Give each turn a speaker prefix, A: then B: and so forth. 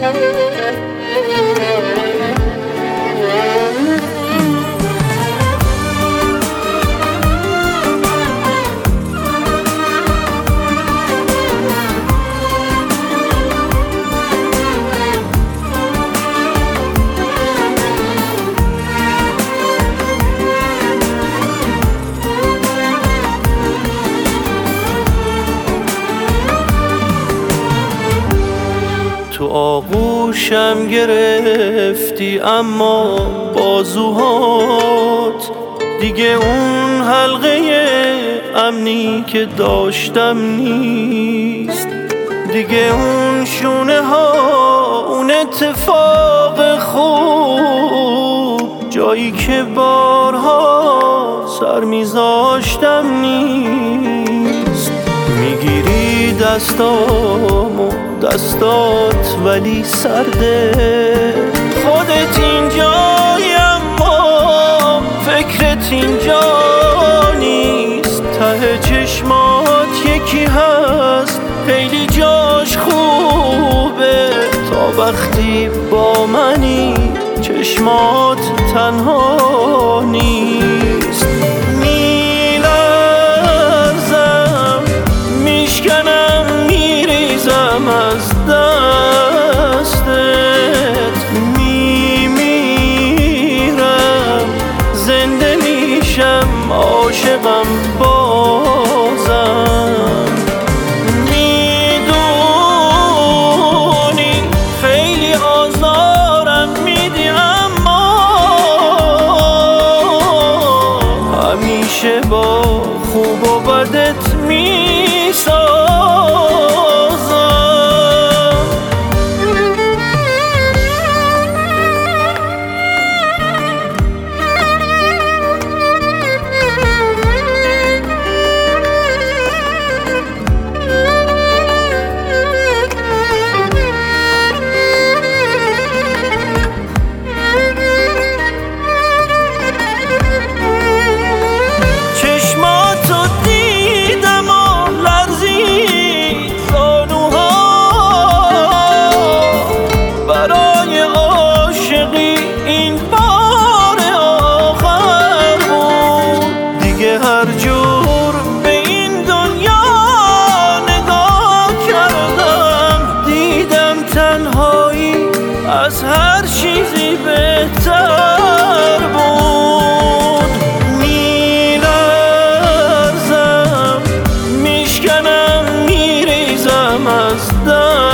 A: تو آغوشم گرفتی اما بازوهات دیگه اون حلقه امنی که داشتم نیست. دیگه اون شونه ها، اون اتفاق خوب، جایی که بارها سر میذاشتم نیست. میگیری دستامو دستات ولی سرده، خودت اینجایی اما فکرت اینجا نیست. ته چشمات یکی هست خیلی جاش خوبه، تا وقتی با منی چشمات تنها نیست. میلرزم میشکنم میریزم از دستت، میمیرم زنده میشم عاشقم بازم. میدونی خیلی آزارم میدی اما همیشه با خوب و بدت میسازم. هر جور به این دنیا نگاه کردم، دیدم تنهایی از هر چیزی بهتر بود. میلرزم میشکنم میریزم از دست